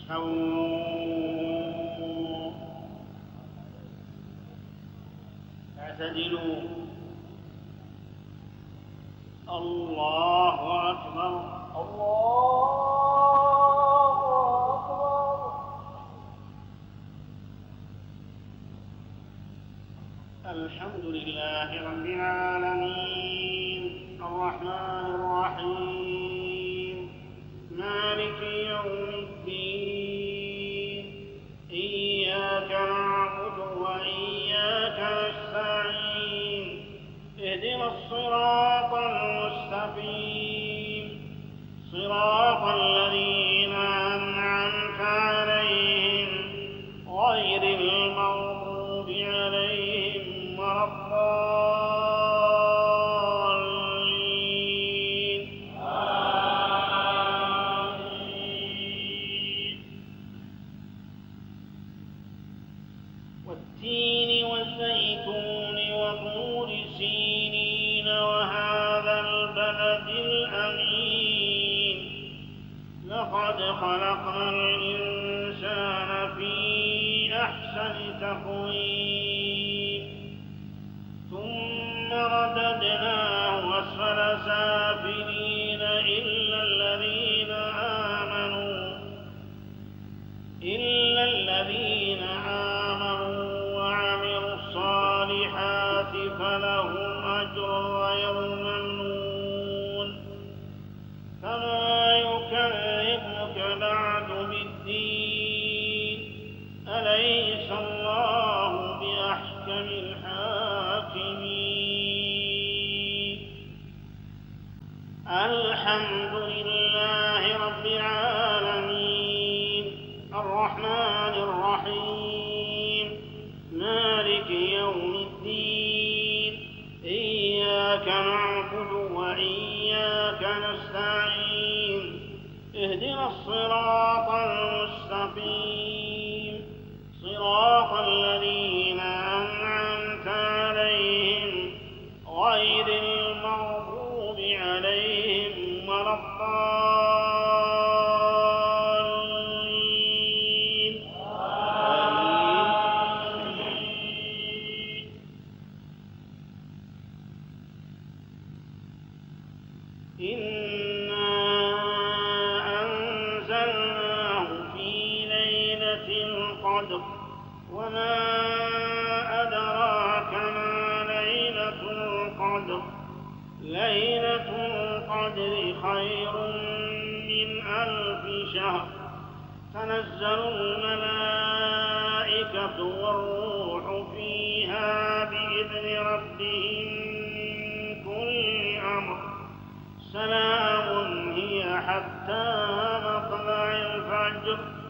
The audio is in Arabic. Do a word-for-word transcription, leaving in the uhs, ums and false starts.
استووا اعتدلوا. الله أكبر. الله أكبر. الحمد لله رب العالمين الرحمن الرحيم مالك يوم الدين إياك نعبد وإياك نستعين اهدنا الصراط المستقيم صراط الذين أنعمت عليهم غير المغضوب عليهم ولا الضالين. آمين. والتين والزيتون وطور سينين وهذا البلد الأمين لقد خلقنا الإنسان في أحسن تقويم ثم رددناه أسفل سافلين إلا الذين آمنوا إلا الذين آمنوا وعملوا الصالحات فلهم أجر غير ممنون. فما يكذبك بعد بالدين أليس الله بأحكم الحاكمين. الحمد لله رب العالمين الرحمن الرحيم مالك يوم الدين إياك نعبد وإياك نستعين اهدنا الصراط المستقيم صراط الذين أنعمت عليهم غير المغضوب عليهم ولا الضالين. آمين. إنا أنزلناه في ليلة القدر وما أدراك ما ليلة القدر ليلة القدر خير من ألف شهر تنزل الملائكة والروح فيها بإذن ربهم من كل أمر سلام هي حتى مطلع الفجر